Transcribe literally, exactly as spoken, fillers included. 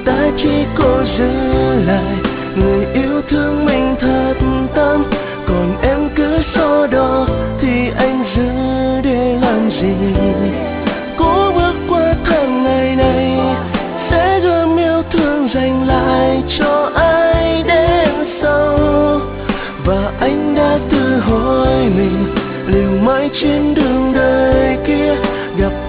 ta chỉ có giữ lại người yêu thương mình thật tâm. Còn em cứ so đo thì anh giữ để làm gì? Cố bước qua tháng ngày này, sẽ gom yêu thương dành lại cho ai đến sau. Và anh đã tự hỏi mình, liệu mãi trên đường đời kia gặp